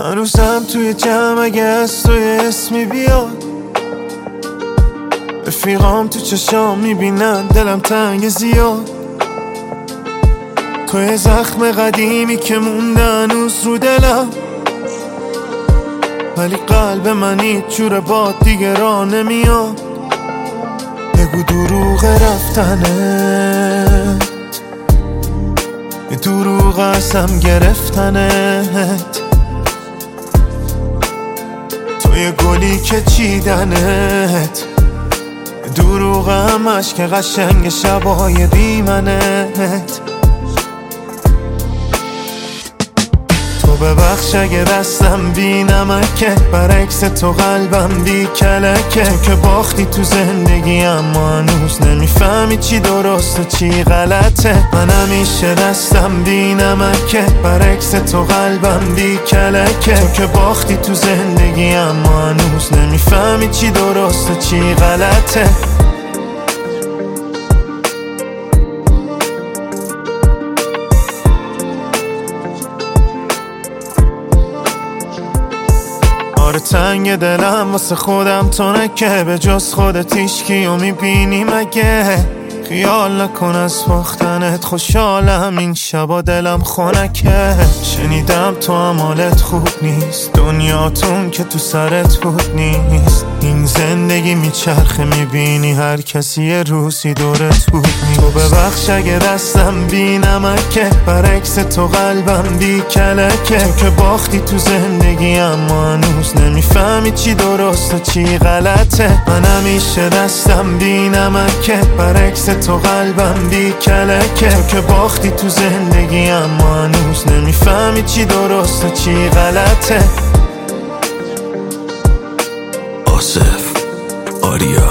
هنوزم توی جمع اگه از توی اسمی بیاد، رفیقام تو چشام میبینن دلم تنگ زیاد. توی زخم قدیمی که مونده هنوز رو دلم، ولی قلب من هیچ جور باد دیگه راه نمیاد. بگو دروغ رفتنت، یه دروغ ازم گرفتنت، توی گلی که چیدنت، دروغ همش که قشنگ شبای بیمنت. تو ببخش اگه دستم بی نمکه، برعکس تو قلبم بی کلکه. تو که باختی تو زندگی اما هنوز نمیفهمی چی درسته چی غلطه. من همیشه دستم بی نمکه، برعکس تو قلبم بی کلکه. تو که باختی تو زندگی اما هنوز نمیفهمی چی درسته چی غلطه. آره تنگ دلم واسه خودم تو نکه، به جز خودت هیچکیو میبینی مگه؟ خیال نکن از باختنت خوشحالم این شبا دلم خنکه. شنیدم تو هم حالت خوب نیست، دنیاتون که تو سرت بود نیست. این زندگی میچرخه میبینی هر کسی یه روزی دورت بود نیست. تو ببخش اگه دستم بی نمکه، برعکس تو قلبم بی کلکه. تو که باختی تو زندگی اما هنوز نمیفهمی چی درسته چی غلطه. من همیشه دستم بی نمکه، برعکس تو قلبم بی کلکه. تو که باختی تو زندگی اما هنوز نمیفهمی چی درسته چی غلطه. آصف آریا